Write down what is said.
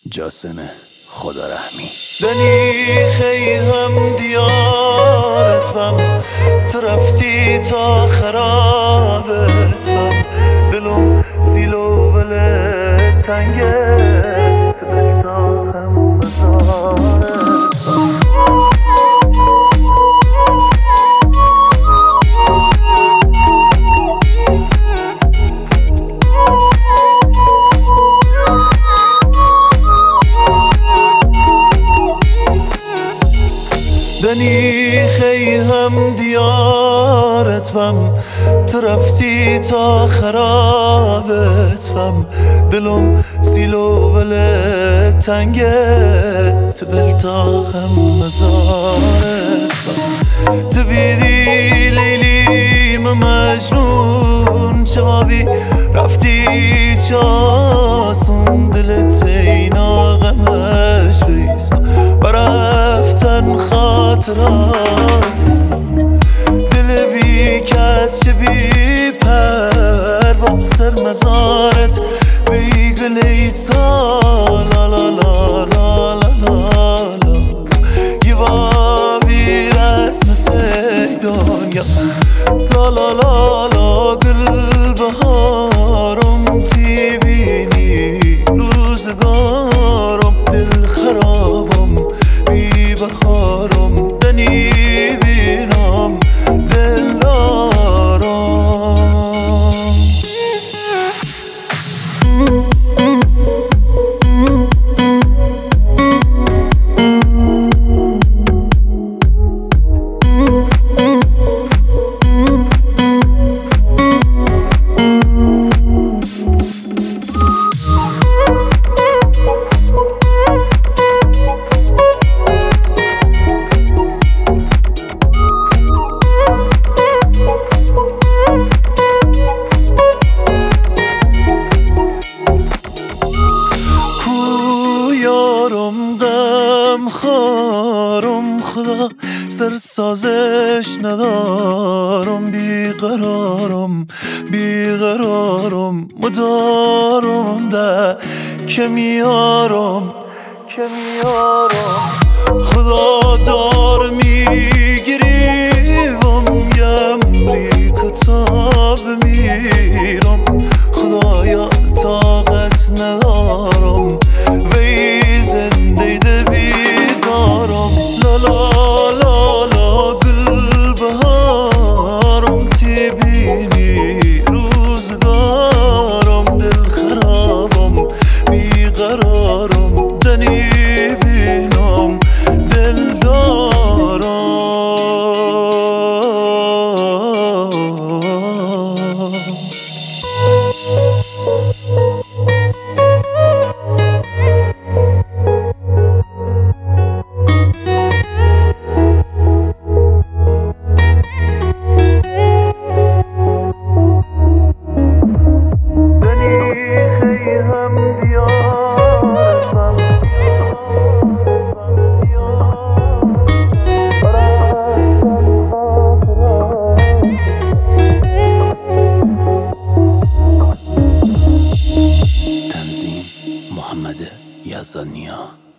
جاسم خدا رحمی. دنی خیهم دیارتم، تو رفتی تا خرابتم، دلم سیلو بله تنگه دلتاهم مزارتم. دنی خیهم دیارتم، تو رفتی تا خرابتم، دلم سیلو وله تنگه تو بلتاهم مزارتم. تو بیدی لیلی مجنون چابی رفتی چاسون، دلت اینا غمش بیسا و رفتن خاطرات دل بی کس چه بی پروا سر مزارت بی گلی سال لا لا لا لا لا لا یوا بی رسمت دنیا لا لا لا لا گل بهارم تی بینی روزگارم دل خرابم بی بهارم دنی بینم دل دارم. خارم خدا سر سازش ندارم، بیقرارم مدارم ده که میارم خدا دار میگیری وم یمری کتاب میرم خدایا طاقت ندارم وی زنده ده بیزارم لا لا لا لا گل بهارم تی بینی روزگارم دل خرابم بیقرارم دنی بینم دل دارم. محمد یزدانیا.